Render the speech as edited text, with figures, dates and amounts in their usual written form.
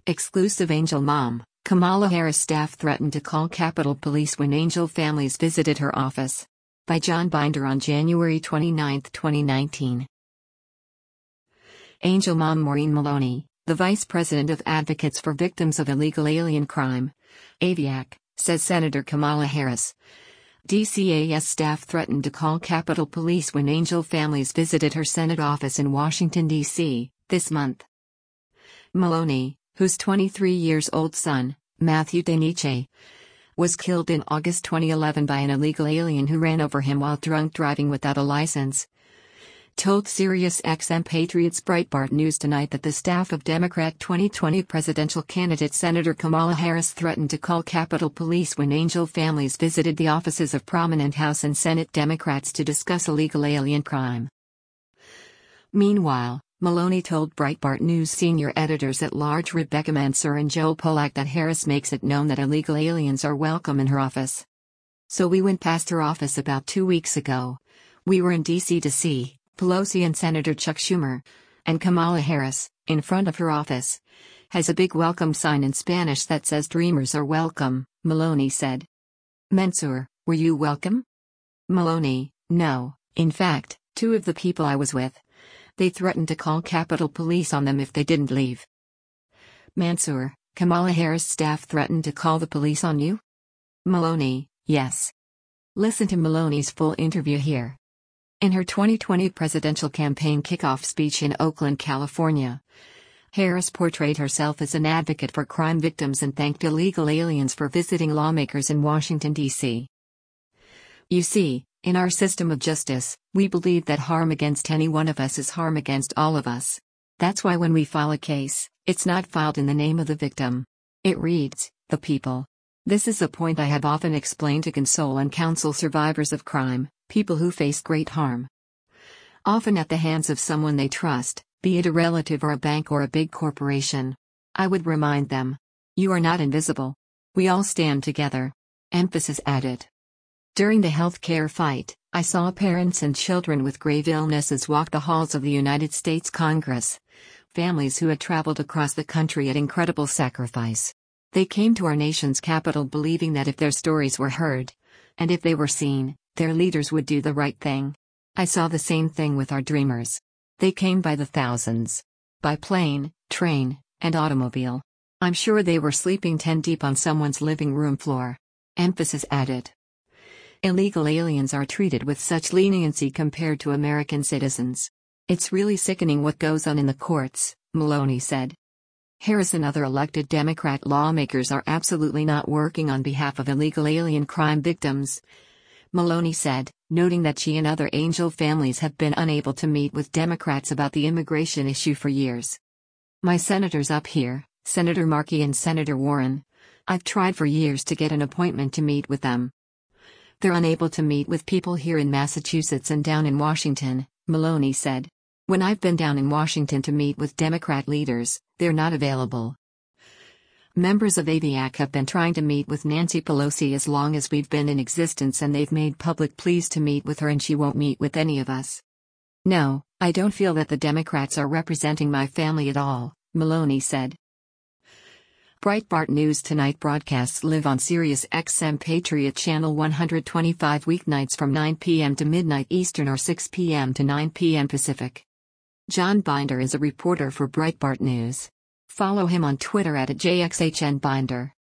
Exclusive Angel Mom, Kamala Harris staff threatened to call Capitol Police when Angel families visited her office. By John Binder on January 29, 2019. Angel Mom Maureen Maloney, the Vice President of Advocates for Victims of Illegal Alien Crime, AVIAC, says Senator Kamala Harris. DCAS staff threatened to call Capitol Police when Angel families visited her Senate office in Washington, D.C., this month. Maloney, whose 23-year-old son, Matthew Deniche, was killed in August 2011 by an illegal alien who ran over him while drunk driving without a license, told SiriusXM Patriots Breitbart News tonight that the staff of Democrat 2020 presidential candidate Senator Kamala Harris threatened to call Capitol Police when Angel families visited the offices of prominent House and Senate Democrats to discuss illegal alien crime. Meanwhile, Maloney told Breitbart News senior editors-at-large Rebecca Mansour and Joel Pollack that Harris makes it known that illegal aliens are welcome in her office. So we went past her office about 2 weeks ago. We were in D.C. to see Pelosi and Senator Chuck Schumer, and Kamala Harris, in front of her office, has a big welcome sign in Spanish that says "Dreamers are welcome," Maloney said. Mansour, were you welcome? Maloney, no, in fact, 2 of the people I was with, they threatened to call Capitol Police on them if they didn't leave. Mansour, Kamala Harris staff threatened to call the police on you? Maloney, yes. Listen to Maloney's full interview here. In her 2020 presidential campaign kickoff speech in Oakland, California, Harris portrayed herself as an advocate for crime victims and thanked illegal aliens for visiting lawmakers in Washington, D.C. You see, in our system of justice, we believe that harm against any one of us is harm against all of us. That's why when we file a case, it's not filed in the name of the victim. It reads, "the people." This is a point I have often explained to console and counsel survivors of crime, people who face great harm, often at the hands of someone they trust, be it a relative or a bank or a big corporation. I would remind them, you are not invisible. We all stand together. Emphasis added. During the healthcare fight, I saw parents and children with grave illnesses walk the halls of the United States Congress, families who had traveled across the country at incredible sacrifice. They came to our nation's capital believing that if their stories were heard, and if they were seen, their leaders would do the right thing. I saw the same thing with our dreamers. They came by the thousands. By plane, train, and automobile. I'm sure they were sleeping 10 deep on someone's living room floor. Emphasis added. Illegal aliens are treated with such leniency compared to American citizens. It's really sickening what goes on in the courts, Maloney said. Harris and other elected Democrat lawmakers are absolutely not working on behalf of illegal alien crime victims, Maloney said, noting that she and other Angel families have been unable to meet with Democrats about the immigration issue for years. My senators up here, Senator Markey and Senator Warren, I've tried for years to get an appointment to meet with them. They're unable to meet with people here in Massachusetts and down in Washington, Maloney said. When I've been down in Washington to meet with Democrat leaders, they're not available. Members of AVIAC have been trying to meet with Nancy Pelosi as long as we've been in existence, and they've made public pleas to meet with her, and she won't meet with any of us. No, I don't feel that the Democrats are representing my family at all, Maloney said. Breitbart News Tonight broadcasts live on SiriusXM Patriot Channel 125 weeknights from 9 p.m. to midnight Eastern or 6 p.m. to 9 p.m. Pacific. John Binder is a reporter for Breitbart News. Follow him on Twitter at @JXHNBinder.